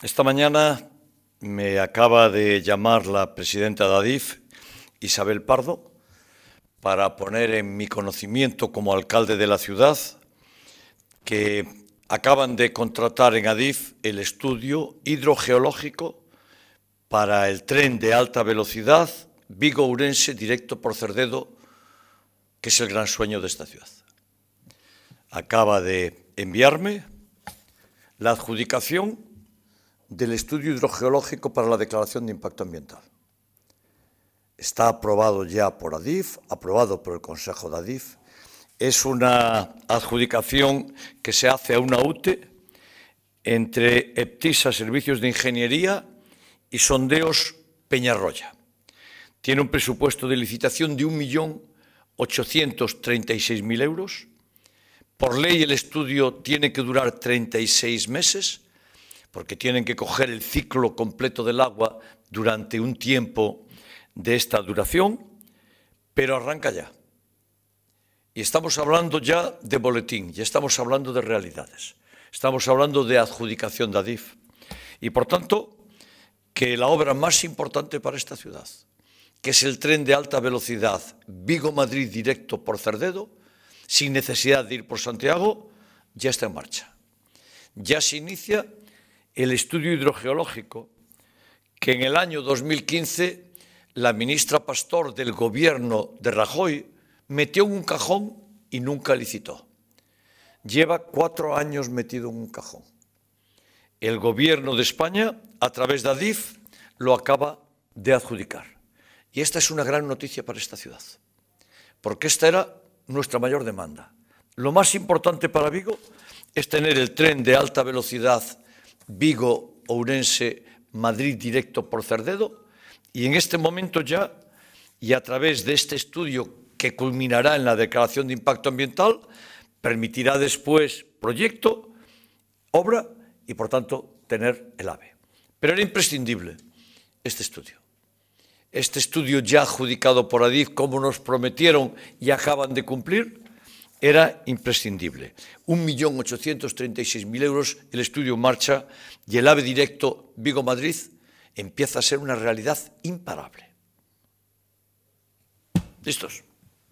Esta mañana me acaba de llamar la presidenta de Adif, Isabel Pardo, para poner en mi conocimiento como alcalde de la ciudad que acaban de contratar en Adif el estudio hidrogeológico para el tren de alta velocidad Vigo-Ourense directo por Cerdedo, que es el gran sueño de esta ciudad. Acaba de enviarme la adjudicación del estudio hidrogeológico para la declaración de impacto ambiental. Está aprobado ya por Adif, aprobado por el Consejo de Adif. Es una adjudicación que se hace a una UTE entre Eptisa Servicios de Ingeniería y Sondeos Peñarroya. Tiene un presupuesto de licitación de 1.836.000 euros. Por ley el estudio tiene que durar 36 meses, porque tienen que coger el ciclo completo del agua durante un tiempo de esta duración, pero arranca ya. Y estamos hablando ya de boletín, ya estamos hablando de realidades, estamos hablando de adjudicación de Adif. Y por tanto, que la obra más importante para esta ciudad, que es el tren de alta velocidad Vigo-Madrid directo por Cerdedo, sin necesidad de ir por Santiago, ya está en marcha. Ya se inicia el estudio hidrogeológico que en el año 2015 la ministra Pastor del gobierno de Rajoy metió en un cajón y nunca licitó. Lleva 4 años metido en un cajón. El gobierno de España, a través de Adif, lo acaba de adjudicar. Y esta es una gran noticia para esta ciudad, porque esta era nuestra mayor demanda. Lo más importante para Vigo es tener el tren de alta velocidad Vigo-Ourense, Madrid directo por Cerdedo, y en este momento ya, y a través de este estudio que culminará en la declaración de impacto ambiental, permitirá después proyecto, obra y, por tanto, tener el AVE. Pero era imprescindible este estudio. Este estudio ya adjudicado por Adif, como nos prometieron y acaban de cumplir, era imprescindible. 1.836.000 euros, el estudio en marcha y el AVE directo Vigo-Madrid empieza a ser una realidad imparable. ¿Listos?